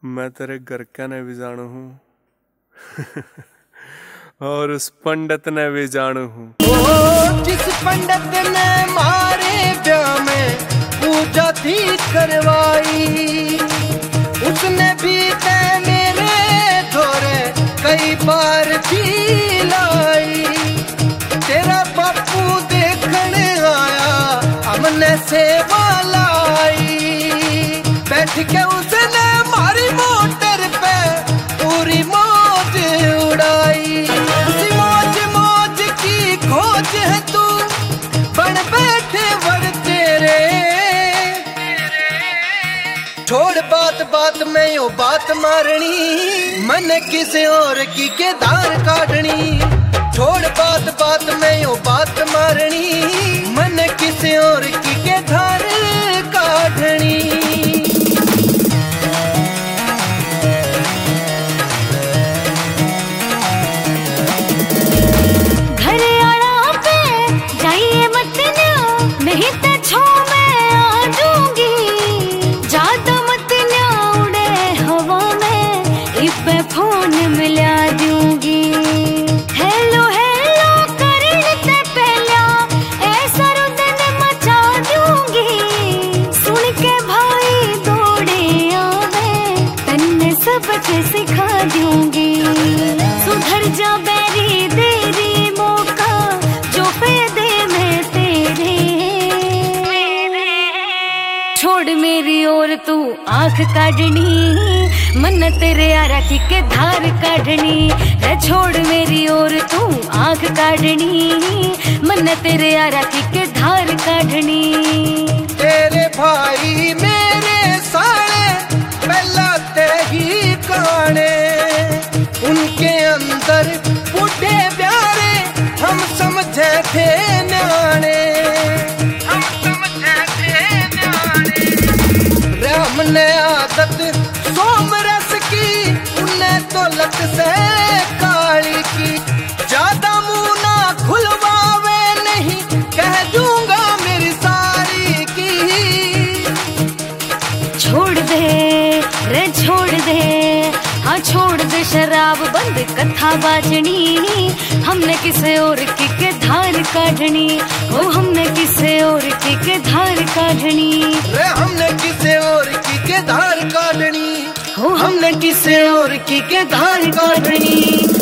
मैं तेरे घर का ने भी जानू हूँ और उस पंडित ने भी जानू हूँ। जिस पंडित ने मारे ब्याह में पूजा थी करवाई, उसने भी ते मेरे थोड़े कई बार थी लाई। तेरा बापू देखने आया, हमने सेवा लाई। बैठ के उसने मारी मोटर पे पूरी मौज उड़ाई। उसी मौज मौज की खोज है तू, बन बैठे वर तेरे। छोड़ बात बात में यो बात मारनी, मन किसी और की के धार काटनी। छोड़ बात बात में यो बात मारनी, मन किसी और की के धार काटनी। फोन मिला दूंगी, हेलो हेलो करने ते पहला ऐसा रुदन मचा दूंगी। सुन के भाई दौड़े आवे, तन्ने सबक सिखा दूंगी। सुधर जा बैरी देरी मौका, जो फायदे में तेरे। छोड़ मेरी ओर तू आंख काटनी, मन तेरे यारा की के धार काटनी। है छोड़ मेरी ओर तू आंख काटनी, मन तेरे यारा की के धार काटनी। तेरे भाई मेरे साले पहला ते ही काने, उनके अंदर बूढ़े प्यारे हम समझे थे न्याणे। हम समझे थे न्याणे। राम ने आदत सोमरस की, उन्हें तो लत से काली की। ज्यादा मुंह ना खुलवावे नहीं, कह दूंगा मेरी सारी की। छोड़ दे रे छोड़ दे, हाँ छोड़ दे शराब बंद कथा बाजनी। हमने किसी और की के धार काटनी, ओ हमने किसी और की के धार काटनी। रे हमने किसी और की के धार काटनी, हमने किसी और की के धार काटनी।